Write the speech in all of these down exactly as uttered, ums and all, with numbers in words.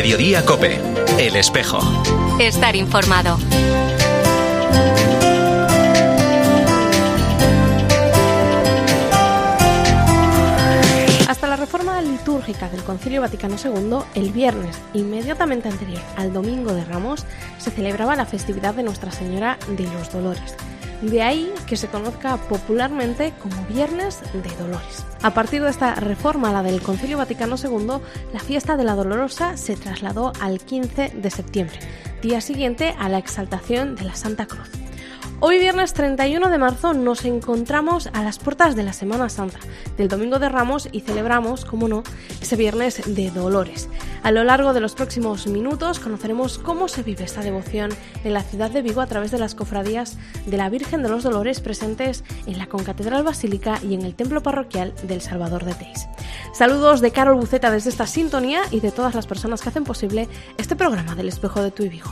Mediodía COPE. El espejo. Estar informado. Hasta la reforma litúrgica del Concilio Vaticano segundo, el viernes inmediatamente anterior al Domingo de Ramos, se celebraba la festividad de Nuestra Señora de los Dolores. De ahí que se conozca popularmente como Viernes de Dolores. A partir de esta reforma, la del Concilio Vaticano segundo, la fiesta de la Dolorosa se trasladó al quince de septiembre, día siguiente a la exaltación de la Santa Cruz. Hoy, viernes treinta y uno de marzo, nos encontramos a las puertas de la Semana Santa, del Domingo de Ramos, y celebramos, como no, ese Viernes de Dolores. A lo largo de los próximos minutos conoceremos cómo se vive esta devoción en la ciudad de Vigo a través de las cofradías de la Virgen de los Dolores presentes en la Concatedral Basílica y en el Templo Parroquial del Salvador de Teis. Saludos de Carol Buceta desde esta sintonía y de todas las personas que hacen posible este programa del Espejo de Tui Vigo.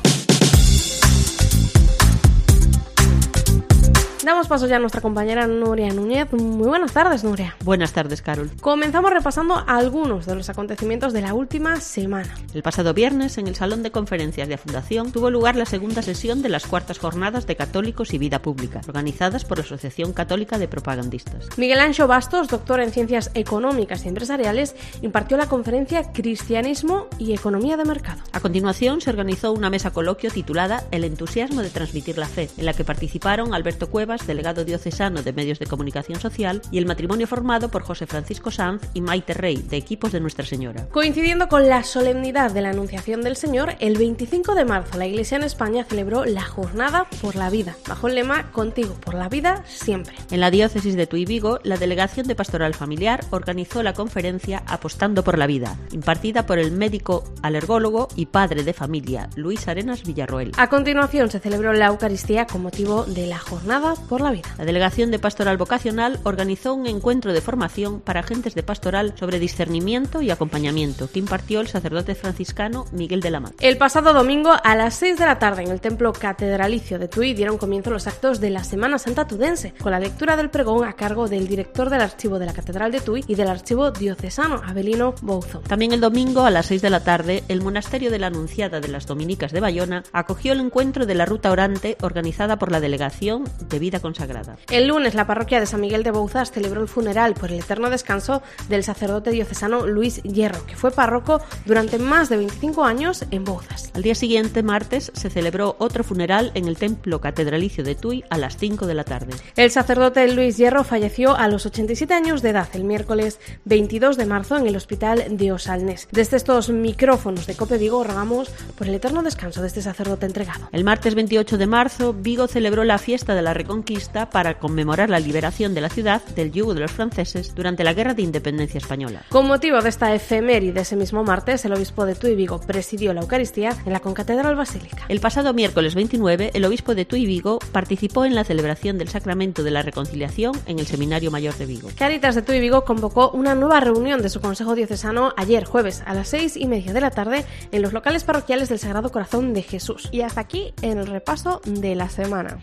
Damos paso ya a nuestra compañera Nuria Núñez. Muy buenas tardes, Nuria. Buenas tardes, Carol. Comenzamos repasando algunos de los acontecimientos de la última semana. El pasado viernes, en el Salón de Conferencias de la Fundación, tuvo lugar la segunda sesión de las cuartas jornadas de Católicos y Vida Pública, organizadas por la Asociación Católica de Propagandistas. Miguel Anxo Bastos, doctor en Ciencias Económicas y Empresariales, impartió la conferencia Cristianismo y Economía de Mercado. A continuación, se organizó una mesa coloquio titulada El entusiasmo de transmitir la fe, en la que participaron Alberto Cuevas, delegado diocesano de Medios de Comunicación Social, y el matrimonio formado por José Francisco Sanz y Maite Rey, de Equipos de Nuestra Señora. Coincidiendo con la solemnidad de la Anunciación del Señor, el veinticinco de marzo la Iglesia en España celebró la Jornada por la Vida, bajo el lema Contigo por la vida siempre. En la diócesis de Tui Vigo, la Delegación de Pastoral Familiar organizó la conferencia Apostando por la Vida, impartida por el médico alergólogo y padre de familia Luis Arenas Villarroel. A continuación se celebró la Eucaristía con motivo de la Jornada por la Vida. La Delegación de Pastoral Vocacional organizó un encuentro de formación para agentes de pastoral sobre discernimiento y acompañamiento que impartió el sacerdote franciscano Miguel de la Mata. El pasado domingo a las seis de la tarde en el Templo Catedralicio de Tui dieron comienzo los actos de la Semana Santa Tudense, con la lectura del pregón a cargo del director del Archivo de la Catedral de Tui y del Archivo Diocesano, Abelino Bouzo. También el domingo a las seis de la tarde, el Monasterio de la Anunciada de las Dominicas de Bayona acogió el encuentro de la Ruta Orante organizada por la Delegación de Vida Consagrada. El lunes la parroquia de San Miguel de Bouzas celebró el funeral por el eterno descanso del sacerdote diocesano Luis Hierro, que fue párroco durante más de veinticinco años en Bouzas. Al día siguiente, martes, se celebró otro funeral en el Templo Catedralicio de Tui a las cinco de la tarde. El sacerdote Luis Hierro falleció a los ochenta y siete años de edad el miércoles veintidós de marzo en el Hospital de Osalnés. Desde estos micrófonos de COPE Vigo rogamos por el eterno descanso de este sacerdote entregado. El martes veintiocho de marzo, Vigo celebró la fiesta de la Reconquista para conmemorar la liberación de la ciudad del yugo de los franceses durante la Guerra de Independencia Española. Con motivo de esta efeméride, ese mismo martes, el obispo de Tui Vigo presidió la Eucaristía en la Concatedral Basílica. El pasado miércoles veintinueve, el obispo de Tui Vigo participó en la celebración del Sacramento de la Reconciliación en el Seminario Mayor de Vigo. Cáritas de Tui Vigo convocó una nueva reunión de su Consejo Diocesano ayer, jueves, a las seis y media de la tarde en los locales parroquiales del Sagrado Corazón de Jesús. Y hasta aquí en el repaso de la semana.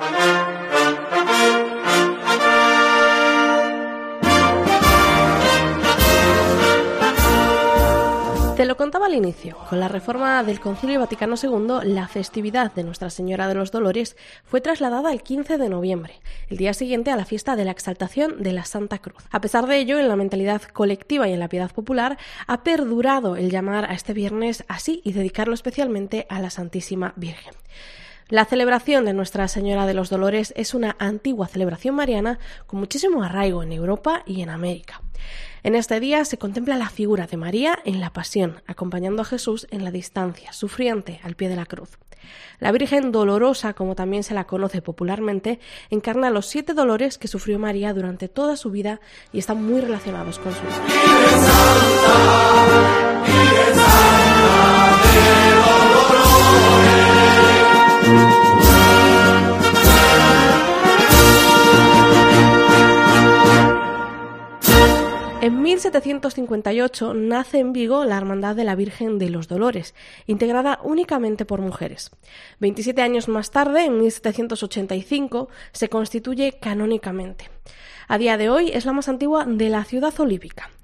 Te lo contaba al inicio, con la reforma del Concilio Vaticano segundo, la festividad de Nuestra Señora de los Dolores fue trasladada al quince de noviembre, el día siguiente a la fiesta de la exaltación de la Santa Cruz. A pesar de ello, en la mentalidad colectiva y en la piedad popular, ha perdurado el llamar a este viernes así y dedicarlo especialmente a la Santísima Virgen. La celebración de Nuestra Señora de los Dolores es una antigua celebración mariana con muchísimo arraigo en Europa y en América. En este día se contempla la figura de María en la Pasión, acompañando a Jesús en la distancia, sufriente al pie de la cruz. La Virgen Dolorosa, como también se la conoce popularmente, encarna los siete dolores que sufrió María durante toda su vida y están muy relacionados con su vida. En mil setecientos cincuenta y ocho nace en Vigo la Hermandad de la Virgen de los Dolores, integrada únicamente por mujeres. veintisiete años más tarde, en mil setecientos ochenta y cinco, se constituye canónicamente. A día de hoy es la más antigua de la ciudad olívica.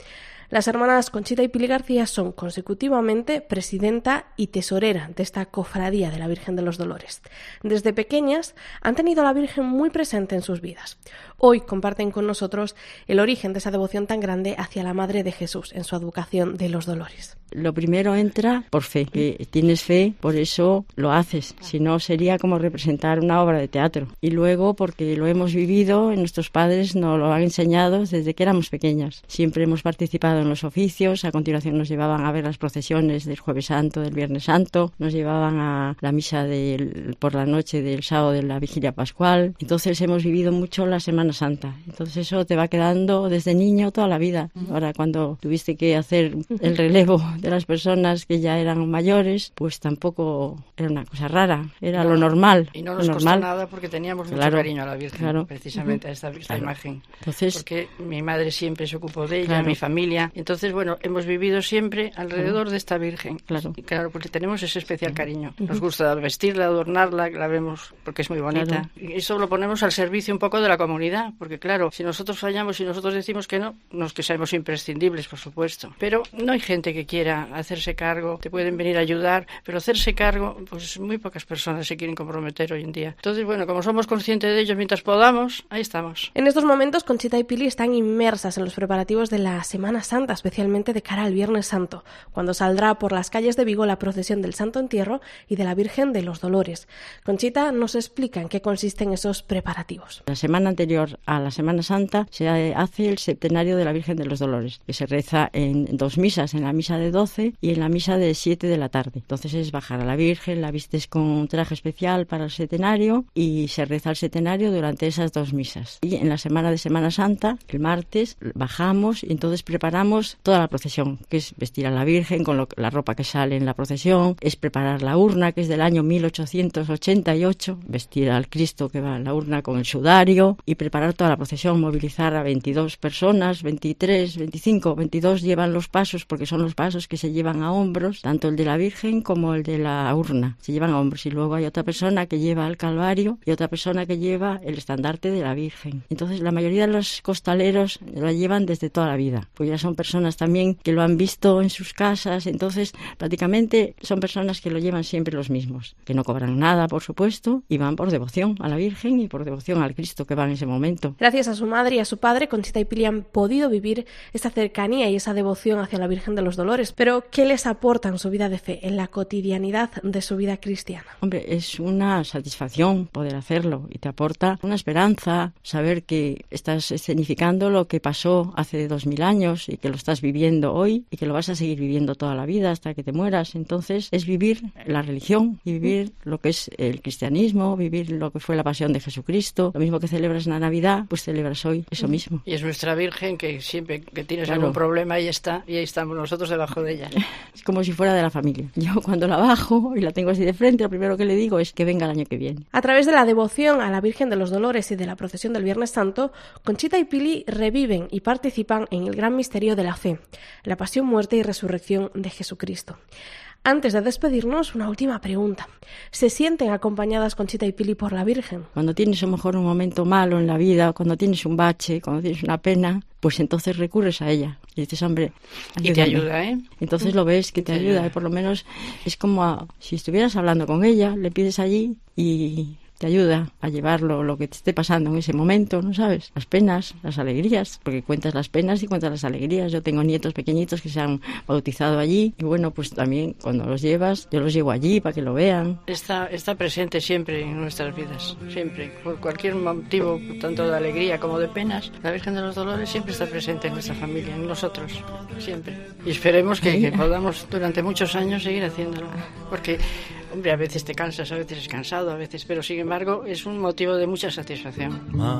Las hermanas Conchita y Pili García son consecutivamente presidenta y tesorera de esta cofradía de la Virgen de los Dolores. Desde pequeñas han tenido a la Virgen muy presente en sus vidas. Hoy comparten con nosotros el origen de esa devoción tan grande hacia la Madre de Jesús en su advocación de los dolores. Lo primero entra por fe, que tienes fe, por eso lo haces, si no sería como representar una obra de teatro. Y luego porque lo hemos vivido, nuestros padres nos lo han enseñado desde que éramos pequeñas. Siempre hemos participado en los oficios, a continuación nos llevaban a ver las procesiones del Jueves Santo, del Viernes Santo, nos llevaban a la misa del, por la noche del sábado de la Vigilia Pascual. Entonces hemos vivido mucho la Semana Santa. Entonces eso te va quedando desde niño toda la vida. Ahora cuando tuviste que hacer el relevo de las personas que ya eran mayores, pues tampoco era una cosa rara, era no, lo normal. Y no nos lo costó normal. nada porque teníamos mucho claro, cariño a la Virgen, claro. precisamente a esta, esta claro. imagen. Entonces, porque mi madre siempre se ocupó de ella, claro. mi familia. Entonces, bueno, hemos vivido siempre alrededor de esta Virgen. Claro. Y claro, porque tenemos ese especial cariño. Nos gusta vestirla, adornarla, la vemos porque es muy bonita. Claro. Y eso lo ponemos al servicio un poco de la comunidad, porque claro, si nosotros fallamos y nosotros decimos que no, no es que seamos imprescindibles, por supuesto. Pero no hay gente que quiera hacerse cargo, te pueden venir a ayudar, pero hacerse cargo, pues muy pocas personas se quieren comprometer hoy en día. Entonces, bueno, como somos conscientes de ellos mientras podamos, ahí estamos. En estos momentos, Conchita y Pili están inmersas en los preparativos de la Semana Santa, especialmente de cara al Viernes Santo, cuando saldrá por las calles de Vigo la procesión del Santo Entierro y de la Virgen de los Dolores. Conchita nos explica en qué consisten esos preparativos. La semana anterior a la Semana Santa se hace el septenario de la Virgen de los Dolores, que se reza en dos misas, en la misa de doce y en la misa de siete de la tarde. Entonces es bajar a la Virgen, la vistes con un traje especial para el septenario y se reza el septenario durante esas dos misas. Y en la semana de Semana Santa, el martes, bajamos y entonces preparamos toda la procesión, que es vestir a la Virgen con lo, la ropa que sale en la procesión, es preparar la urna, que es del año mil ochocientos ochenta y ocho, vestir al Cristo que va en la urna con el sudario y preparar toda la procesión, movilizar a veintidós personas, veintitrés, veinticinco, veintidós llevan los pasos porque son los pasos que se llevan a hombros, tanto el de la Virgen como el de la urna, se llevan a hombros y luego hay otra persona que lleva el Calvario y otra persona que lleva el estandarte de la Virgen. Entonces la mayoría de los costaleros lo llevan desde toda la vida, pues ya son personas también que lo han visto en sus casas, entonces prácticamente son personas que lo llevan siempre los mismos, que no cobran nada, por supuesto, y van por devoción a la Virgen y por devoción al Cristo que va en ese momento. Gracias a su madre y a su padre, Conchita y Pili han podido vivir esa cercanía y esa devoción hacia la Virgen de los Dolores, pero ¿qué les aporta en su vida de fe, en la cotidianidad de su vida cristiana? Hombre, es una satisfacción poder hacerlo y te aporta una esperanza, saber que estás escenificando lo que pasó hace dos mil años y que lo estás viviendo hoy y que lo vas a seguir viviendo toda la vida hasta que te mueras. Entonces es vivir la religión y vivir lo que es el cristianismo, vivir lo que fue la pasión de Jesucristo. Lo mismo que celebras en la Navidad, pues celebras hoy eso mismo. Y es nuestra Virgen que siempre que tienes claro. algún problema ahí está y ahí estamos nosotros debajo de ella. Es como si fuera de la familia. Yo cuando la bajo y la tengo así de frente, lo primero que le digo es que venga el año que viene. A través de la devoción a la Virgen de los Dolores y de la procesión del Viernes Santo, Conchita y Pili reviven y participan en el gran misterio de la fe, la pasión, muerte y resurrección de Jesucristo. Antes de despedirnos, una última pregunta. ¿Se sienten acompañadas Conchita y Pili por la Virgen? Cuando tienes a lo mejor un momento malo en la vida, cuando tienes un bache, cuando tienes una pena, pues entonces recurres a ella. Y dices, hombre, ayúdame. Y te ayuda, ¿eh? Entonces lo ves que te, te ayuda, ayuda. Y por lo menos es como a, si estuvieras hablando con ella, le pides allí y te ayuda a llevarlo, lo que te esté pasando en ese momento, ¿no sabes? Las penas, las alegrías, porque cuentas las penas y cuentas las alegrías. Yo tengo nietos pequeñitos que se han bautizado allí y bueno, pues también cuando los llevas, yo los llevo allí para que lo vean. Está, está presente siempre en nuestras vidas, siempre, por cualquier motivo, tanto de alegría como de penas. La Virgen de los Dolores siempre está presente en nuestra familia, en nosotros, siempre. Y esperemos que, que podamos durante muchos años seguir haciéndolo, porque hombre, a veces te cansas, a veces es cansado, a veces, pero sin embargo es un motivo de mucha satisfacción.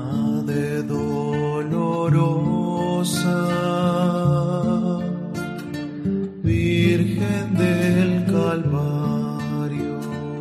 Madre dolorosa, Virgen del Calvario,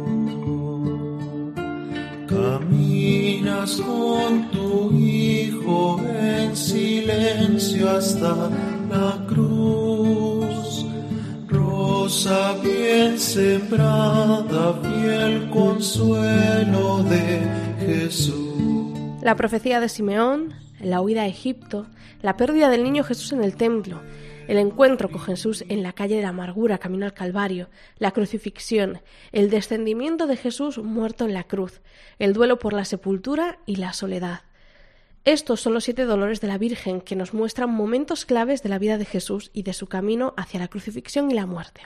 caminas con tu Hijo en silencio hasta la cruz. Rosa bien sembrada, fiel consuelo de Jesús. La profecía de Simeón, la huida a Egipto, la pérdida del niño Jesús en el templo, el encuentro con Jesús en la calle de la amargura, camino al Calvario, la crucifixión, el descendimiento de Jesús muerto en la cruz, el duelo por la sepultura y la soledad. Estos son los siete dolores de la Virgen que nos muestran momentos claves de la vida de Jesús y de su camino hacia la crucifixión y la muerte.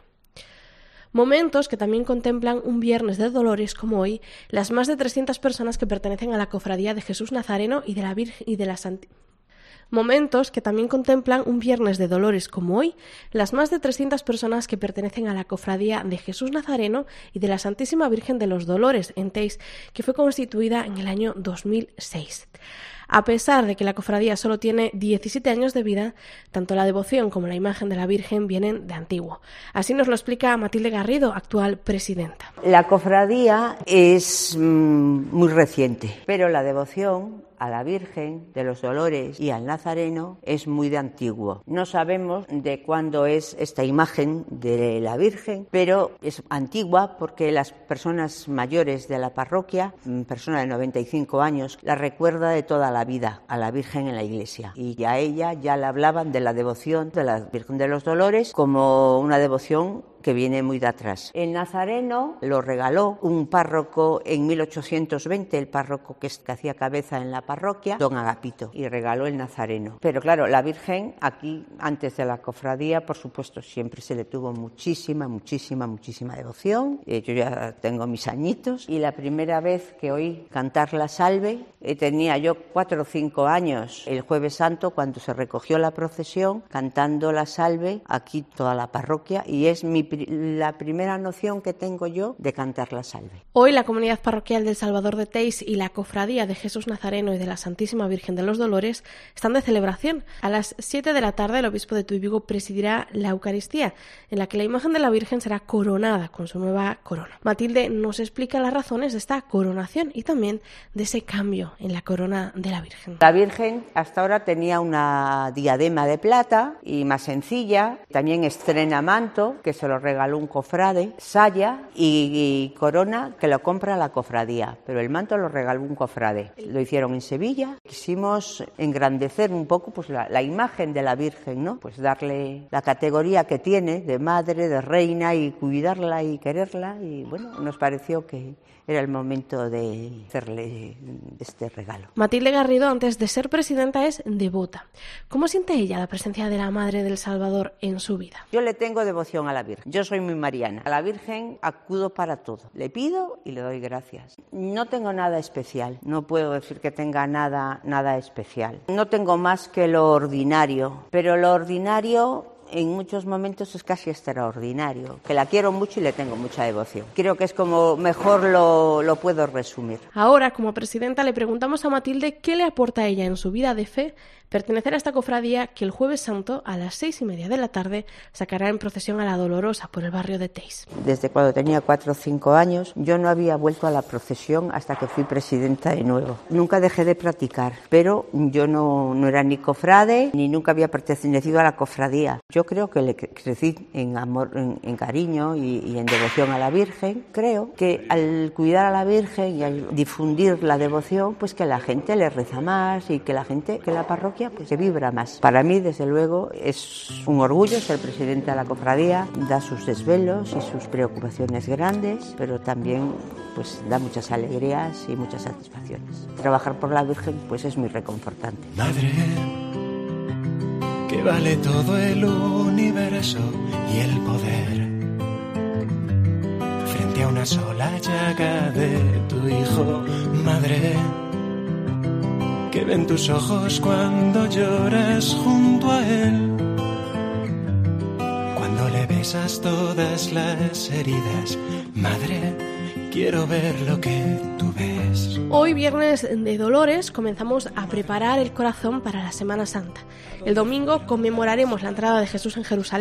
Momentos que también contemplan un viernes de dolores como hoy las más de trescientas personas que pertenecen a la Cofradía de Jesús Nazareno y de la Virgen y de la Santi- Momentos que también contemplan un viernes de dolores como hoy las más de trescientas personas que pertenecen a la Cofradía de Jesús Nazareno y de la Santísima Virgen de los Dolores en Teis, que fue constituida en el año dos mil seis. A pesar de que la cofradía solo tiene diecisiete años de vida, tanto la devoción como la imagen de la Virgen vienen de antiguo. Así nos lo explica Matilde Garrido, actual presidenta. La cofradía es mmm, muy reciente, pero la devoción a la Virgen de los Dolores y al Nazareno es muy de antiguo. No sabemos de cuándo es esta imagen de la Virgen, pero es antigua porque las personas mayores de la parroquia, persona de noventa y cinco años, la recuerda de toda la vida a la Virgen en la iglesia. Y a ella ya le hablaban de la devoción de la Virgen de los Dolores como una devoción que viene muy de atrás. El Nazareno lo regaló un párroco en mil ochocientos veinte, el párroco que, que hacía cabeza en la parroquia, don Agapito, y regaló el Nazareno. Pero claro, la Virgen aquí, antes de la cofradía, por supuesto, siempre se le tuvo muchísima, muchísima, muchísima devoción. Eh, yo ya tengo mis añitos, y la primera vez que oí cantar la salve, eh, tenía yo cuatro o cinco años, el Jueves Santo, cuando se recogió la procesión, cantando la salve, aquí toda la parroquia, y es mi la primera noción que tengo yo de cantar la salve. Hoy la Comunidad Parroquial del Salvador de Teis y la Cofradía de Jesús Nazareno y de la Santísima Virgen de los Dolores están de celebración. A las siete de la tarde el obispo de Tuy Vigo presidirá la Eucaristía, en la que la imagen de la Virgen será coronada con su nueva corona. Matilde nos explica las razones de esta coronación y también de ese cambio en la corona de la Virgen. La Virgen hasta ahora tenía una diadema de plata y más sencilla, también estrena manto, que se lo regaló un cofrade, saya y, y corona que lo compra la cofradía, pero el manto lo regaló un cofrade. Lo hicieron en Sevilla. Quisimos engrandecer un poco pues la, la imagen de la Virgen, ¿no? Pues darle la categoría que tiene de madre, de reina, y cuidarla y quererla, y bueno, nos pareció que era el momento de hacerle este regalo. Matilde Garrido, antes de ser presidenta, es devota. ¿Cómo siente ella la presencia de la Madre del Salvador en su vida? Yo le tengo devoción a la Virgen. Yo soy muy mariana. A la Virgen acudo para todo. Le pido y le doy gracias. No tengo nada especial. No puedo decir que tenga nada, nada especial. No tengo más que lo ordinario. Pero lo ordinario en muchos momentos es casi extraordinario, que la quiero mucho y le tengo mucha devoción. Creo que es como mejor lo, lo puedo resumir. Ahora, como presidenta, le preguntamos a Matilde qué le aporta a ella en su vida de fe pertenecer a esta cofradía que el Jueves Santo a las seis y media de la tarde sacará en procesión a la Dolorosa por el barrio de Teis. Desde cuando tenía cuatro o cinco años yo no había vuelto a la procesión hasta que fui presidenta de nuevo. Nunca dejé de practicar, pero yo no, no era ni cofrade ni nunca había pertenecido a la cofradía. Yo creo que le crecí en amor, en, en cariño y, y en devoción a la Virgen. Creo que al cuidar a la Virgen y al difundir la devoción, pues que la gente le reza más y que la gente, que la parroquia pues se vibra más. Para mí, desde luego, es un orgullo ser presidenta de la cofradía, da sus desvelos y sus preocupaciones grandes, pero también pues da muchas alegrías y muchas satisfacciones. Trabajar por la Virgen pues es muy reconfortante. Madre, que vale todo el universo y el poder, frente a una sola llaga de tu hijo. Madre, que ven tus ojos cuando lloras junto a él, cuando le besas todas las heridas. Madre, quiero ver lo que tú ves. Hoy, viernes de Dolores, comenzamos a preparar el corazón para la Semana Santa. El domingo conmemoraremos la entrada de Jesús en Jerusalén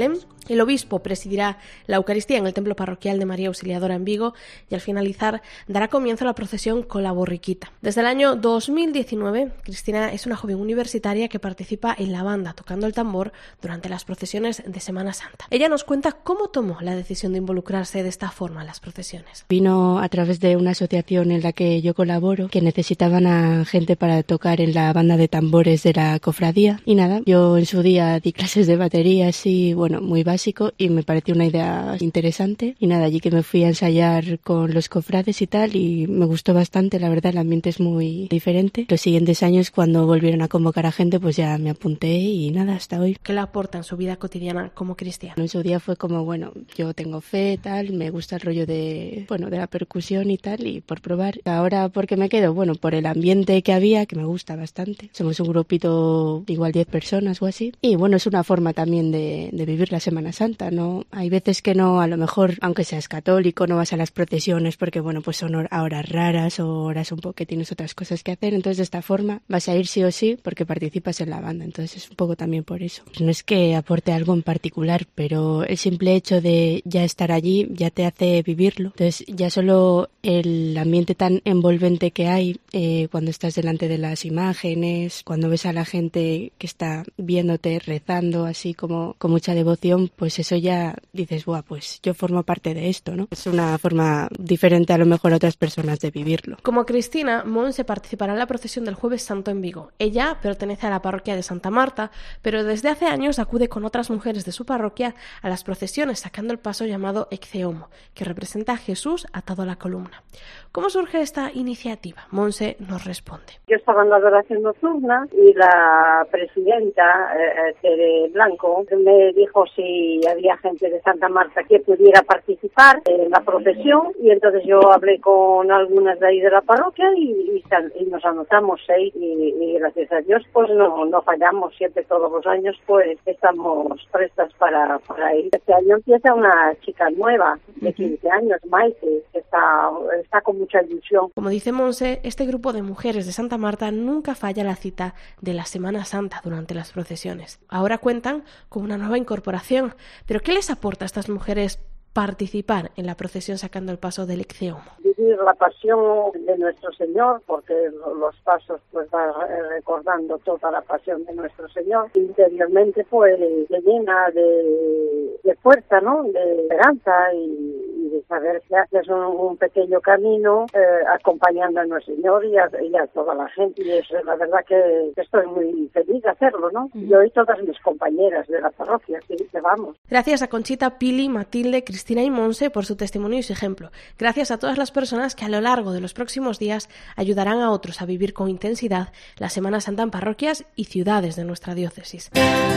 El obispo presidirá la Eucaristía en el templo parroquial de María Auxiliadora en Vigo y al finalizar dará comienzo a la procesión con la borriquita. Desde el año dos mil diecinueve, Cristina es una joven universitaria que participa en la banda tocando el tambor durante las procesiones de Semana Santa. Ella nos cuenta cómo tomó la decisión de involucrarse de esta forma en las procesiones. Vino a través de una asociación en la que yo colaboro, que necesitaban a gente para tocar en la banda de tambores de la cofradía. Y nada, yo en su día di clases de batería así, bueno, muy básico, y me pareció una idea interesante. Y nada, allí que me fui a ensayar con los cofrades y tal, y me gustó bastante, la verdad, el ambiente es muy diferente. Los siguientes años, cuando volvieron a convocar a gente, pues ya me apunté y nada, hasta hoy. ¿Qué le aporta en su vida cotidiana como cristiano? En su día fue como, bueno, yo tengo fe, tal, me gusta el rollo de, bueno, de la percusión y tal, y por probar. Ahora, ¿por qué me quedo? Bueno, por el ambiente que había, que me gusta bastante. Somos un grupito, igual diez personas o así. Y bueno, es una forma también de, de vivir la Semana Santa, ¿no? Hay veces que no, a lo mejor, aunque seas católico, no vas a las procesiones porque, bueno, pues son horas raras o horas un poco que tienes otras cosas que hacer. Entonces, de esta forma vas a ir sí o sí porque participas en la banda. Entonces, es un poco también por eso. No es que aporte algo en particular, pero el simple hecho de ya estar allí ya te hace vivirlo. Entonces, ya solo el ambiente tan envolvente que hay eh, cuando estás delante de las imágenes, cuando ves a la gente que está viéndote rezando así como con mucha devoción, pues eso ya dices, buah, pues yo formo parte de esto, ¿no? Es una forma diferente a lo mejor a otras personas de vivirlo. Como Cristina, Monse participará en la procesión del Jueves Santo en Vigo. Ella pertenece a la parroquia de Santa Marta, pero desde hace años acude con otras mujeres de su parroquia a las procesiones sacando el paso llamado Ecce-Homo, que representa a Jesús atado a la columna. ¿Cómo surge esta iniciativa? Monse nos responde. Yo estaba en la adoración nocturna y la presidenta, eh, Tere Blanco, me dijo si había gente de Santa Marta que pudiera participar en la procesión, y entonces yo hablé con algunas de ahí de la parroquia y, y, y nos anotamos seis y, y gracias a Dios pues no, no fallamos, siempre todos los años pues estamos prestas para, para ir. Este año empieza una chica nueva de quince años, Maite, que está, está con mucha ilusión. Como dice Monse, este grupo de mujeres de Santa Marta nunca falla la cita de la Semana Santa durante las procesiones. Ahora cuentan con una nueva incorporación. ¿Pero qué les aporta a estas mujeres participar en la procesión sacando el paso del Ecce-Homo? Vivir la pasión de nuestro Señor, porque los pasos pues va recordando toda la pasión de nuestro Señor. Interiormente pues se llena de, de fuerza, ¿no? De esperanza y, y de saber que haces un, un pequeño camino eh, acompañando a nuestro Señor y a, y a toda la gente. Y es la verdad que, que estoy muy feliz de hacerlo, ¿no? Uh-huh. Yo y todas mis compañeras de la parroquia, sí, que vamos. Gracias a Conchita, Pili, Matilde, Cristina y Monse por su testimonio y su ejemplo. Gracias a todas las personas que a lo largo de los próximos días ayudarán a otros a vivir con intensidad la Semana Santa en parroquias y ciudades de nuestra diócesis.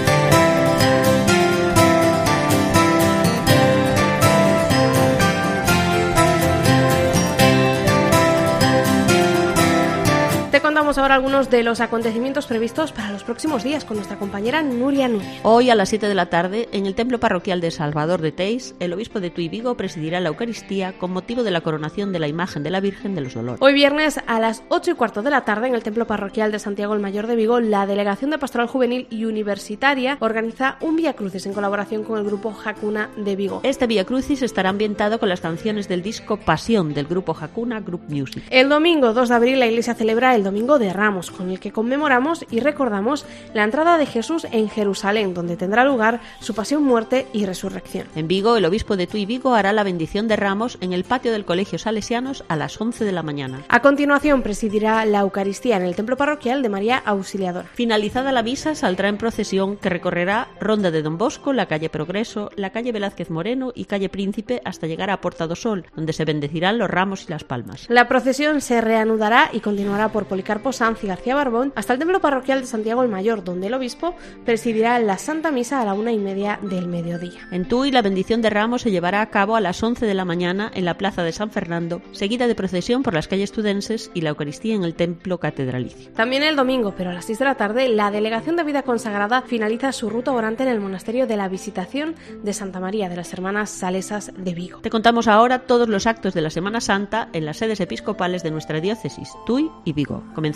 Te contamos ahora algunos de los acontecimientos previstos para los próximos días con nuestra compañera Nuria Núñez. Hoy a las siete de la tarde, en el Templo Parroquial de Salvador de Teis, el obispo de Tui Vigo presidirá la Eucaristía con motivo de la coronación de la imagen de la Virgen de los Dolores. Hoy viernes a las ocho y cuarto de la tarde, en el Templo Parroquial de Santiago el Mayor de Vigo, la Delegación de Pastoral Juvenil y Universitaria organiza un Vía Crucis en colaboración con el grupo Hakuna de Vigo. Este Vía Crucis estará ambientado con las canciones del disco Pasión del grupo Hakuna Group Music. El domingo dos de abril la Iglesia celebra el Domingo de Ramos, con el que conmemoramos y recordamos la entrada de Jesús en Jerusalén, donde tendrá lugar su pasión, muerte y resurrección. En Vigo, el obispo de Tui Vigo hará la bendición de Ramos en el patio del Colegio Salesianos a las once de la mañana. A continuación presidirá la Eucaristía en el Templo Parroquial de María Auxiliadora. Finalizada la misa, saldrá en procesión que recorrerá Ronda de Don Bosco, la calle Progreso, la calle Velázquez Moreno y calle Príncipe hasta llegar a Porta do Sol, donde se bendecirán los ramos y las palmas. La procesión se reanudará y continuará por Policarpo Sanz y García Barbón hasta el Templo Parroquial de Santiago el Mayor, donde el obispo presidirá la Santa Misa a la una y media del mediodía. En Tui, la bendición de Ramos se llevará a cabo a las once de la mañana en la plaza de San Fernando, seguida de procesión por las calles tudenses y la Eucaristía en el Templo Catedralicio. También el domingo, pero a las seis de la tarde, la Delegación de Vida Consagrada finaliza su ruta orante en el Monasterio de la Visitación de Santa María de las Hermanas Salesas de Vigo. Te contamos ahora todos los actos de la Semana Santa en las sedes episcopales de nuestra diócesis, Tui y Vigo. Comenzamos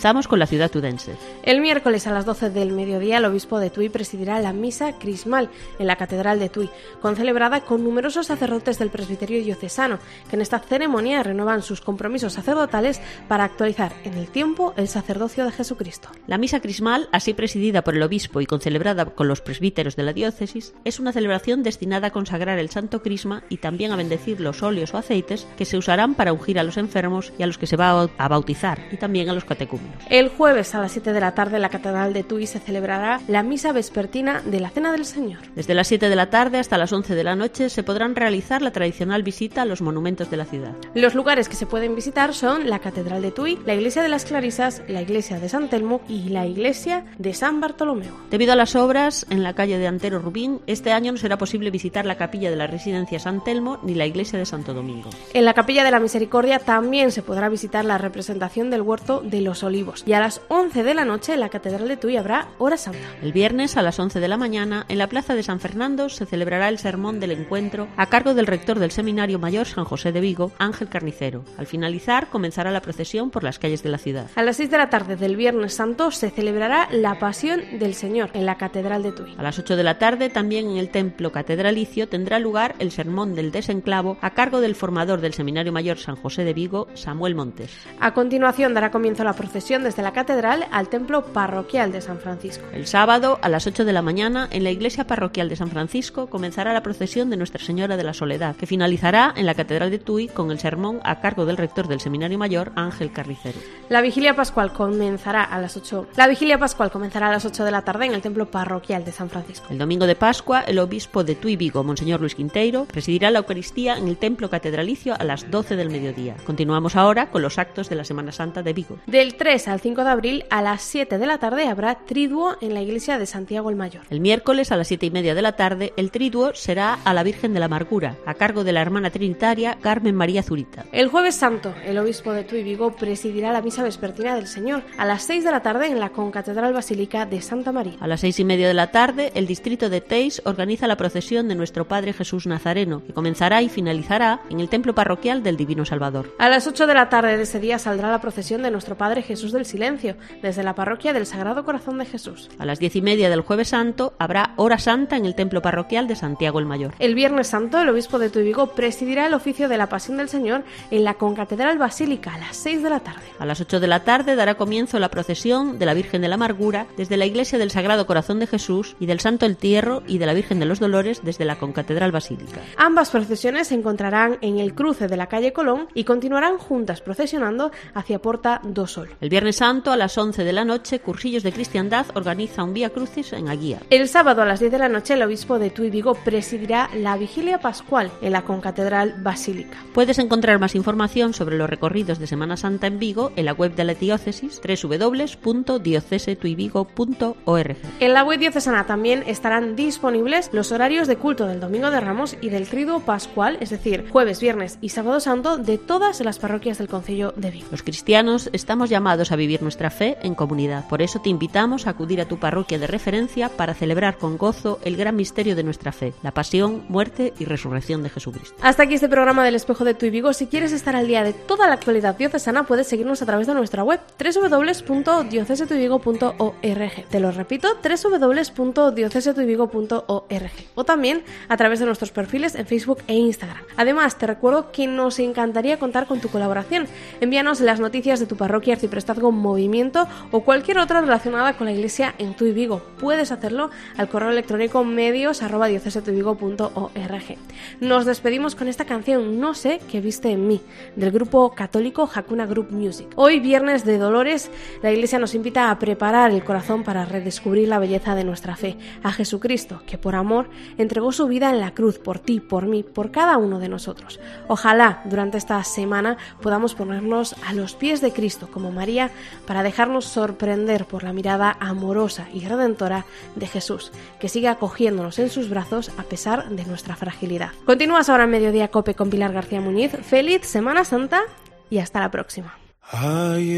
Comenzamos con la ciudad tudense. El miércoles a las doce del mediodía el obispo de Tui presidirá la misa crismal en la catedral de Tui, concelebrada con numerosos sacerdotes del presbiterio diocesano, que en esta ceremonia renuevan sus compromisos sacerdotales para actualizar en el tiempo el sacerdocio de Jesucristo. La misa crismal, así presidida por el obispo y concelebrada con los presbíteros de la diócesis, es una celebración destinada a consagrar el santo crisma y también a bendecir los óleos o aceites que se usarán para ungir a los enfermos y a los que se va a bautizar, y también a los catecúmenos. El jueves a las siete de la tarde en la catedral de Tui se celebrará la misa vespertina de la Cena del Señor. Desde las siete de la tarde hasta las once de la noche se podrán realizar la tradicional visita a los monumentos de la ciudad. Los lugares que se pueden visitar son la catedral de Tui, la iglesia de las Clarisas, la iglesia de San Telmo y la iglesia de San Bartolomeo. Debido a las obras en la calle de Antero Rubín, este año no será posible visitar la capilla de la residencia San Telmo ni la iglesia de Santo Domingo. En la capilla de la Misericordia también se podrá visitar la representación del huerto de los Olivos, y a las once de la noche en la catedral de Tui habrá hora santa. El viernes a las once de la mañana en la plaza de San Fernando se celebrará el sermón del encuentro a cargo del rector del Seminario Mayor San José de Vigo, Ángel Carnicero. Al finalizar comenzará la procesión por las calles de la ciudad. A las seis de la tarde del Viernes Santo se celebrará la Pasión del Señor en la catedral de Tui. A las ocho de la tarde también en el templo catedralicio tendrá lugar el sermón del desenclavo a cargo del formador del Seminario Mayor San José de Vigo, Samuel Montes. A continuación dará comienzo la procesión desde la catedral al templo parroquial de San Francisco. El sábado a las ocho de la mañana en la iglesia parroquial de San Francisco comenzará la procesión de Nuestra Señora de la Soledad, que finalizará en la catedral de Tui con el sermón a cargo del rector del Seminario Mayor, Ángel Carnicero. La vigilia pascual comenzará a las ocho. La vigilia pascual comenzará a las ocho de la tarde en el templo parroquial de San Francisco. El domingo de Pascua, el obispo de Tui Vigo, Monseñor Luis Quinteiro, presidirá la Eucaristía en el templo catedralicio a las doce del mediodía. Continuamos ahora con los actos de la Semana Santa de Vigo. Del tres al cinco de abril a las siete de la tarde habrá triduo en la iglesia de Santiago el Mayor. El miércoles a las siete y media de la tarde el triduo será a la Virgen de la Amargura, a cargo de la hermana trinitaria Carmen María Zurita. El jueves santo, el obispo de Tui Vigo presidirá la misa vespertina del Señor a las seis de la tarde en la concatedral basílica de Santa María. A las seis y media de la tarde el distrito de Teis organiza la procesión de Nuestro Padre Jesús Nazareno, que comenzará y finalizará en el templo parroquial del Divino Salvador. A las ocho de la tarde de ese día saldrá la procesión de Nuestro Padre Jesús del Silencio, desde la parroquia del Sagrado Corazón de Jesús. A las diez y media del jueves santo habrá hora santa en el templo parroquial de Santiago el Mayor. El viernes santo el obispo de Tui Vigo presidirá el oficio de la Pasión del Señor en la concatedral basílica a las seis de la tarde. A las ocho de la tarde dará comienzo la procesión de la Virgen de la Amargura desde la iglesia del Sagrado Corazón de Jesús y del Santo Entierro y de la Virgen de los Dolores desde la concatedral basílica. Ambas procesiones se encontrarán en el cruce de la calle Colón y continuarán juntas procesionando hacia Porta do Sol. El viernes santo a las once de la noche Cursillos de Cristiandad organiza un Vía Crucis en Aguía. El sábado a las diez de la noche el obispo de Tui Vigo presidirá la vigilia pascual en la concatedral basílica. Puedes encontrar más información sobre los recorridos de Semana Santa en Vigo en la web de la diócesis doble u doble u doble u punto diocese tui vigo punto org. En la web diocesana también estarán disponibles los horarios de culto del Domingo de Ramos y del Triduo Pascual, es decir, jueves, viernes y sábado santo de todas las parroquias del concello de Vigo. Los cristianos estamos llamados a vivir nuestra fe en comunidad. Por eso te invitamos a acudir a tu parroquia de referencia para celebrar con gozo el gran misterio de nuestra fe, la pasión, muerte y resurrección de Jesucristo. Hasta aquí este programa del Espejo de Tui Vigo. Si quieres estar al día de toda la actualidad diocesana, puedes seguirnos a través de nuestra web doble u doble u doble u punto diocese tui vigo punto org. Te lo repito, doble u doble u doble u punto diocese tui vigo punto org. O también a través de nuestros perfiles en Facebook e Instagram. Además, te recuerdo que nos encantaría contar con tu colaboración. Envíanos las noticias de tu parroquia, arciprestazgo, movimiento o cualquier otra relacionada con la iglesia en Tui Vigo. Puedes hacerlo al correo electrónico medios arroba diocese tui vigo punto org. Nos despedimos con esta canción No sé qué viste en mí, del grupo católico Hakuna Group Music. Hoy, viernes de Dolores, la iglesia nos invita a preparar el corazón para redescubrir la belleza de nuestra fe, a Jesucristo, que por amor entregó su vida en la cruz por ti, por mí, por cada uno de nosotros. Ojalá durante esta semana podamos ponernos a los pies de Cristo como María para dejarnos sorprender por la mirada amorosa y redentora de Jesús, que sigue acogiéndonos en sus brazos a pesar de nuestra fragilidad. Continúas ahora en Mediodía Cope con Pilar García Muñiz. Feliz Semana Santa y hasta la próxima. Ahí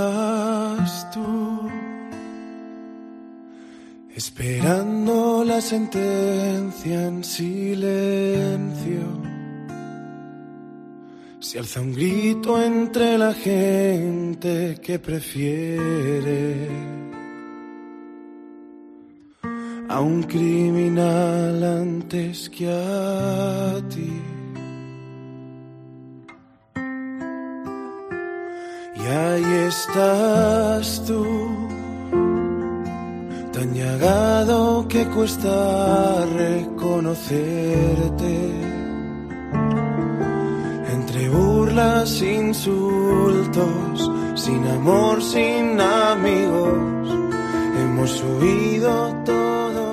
estás tú, esperando la sentencia en silencio, Se alza un grito entre la gente que prefiere a un criminal antes que a ti. Y ahí estás tú, tan llagado que cuesta reconocerte. Entre burlas, insultos, sin amor, sin amigos, hemos huido todos.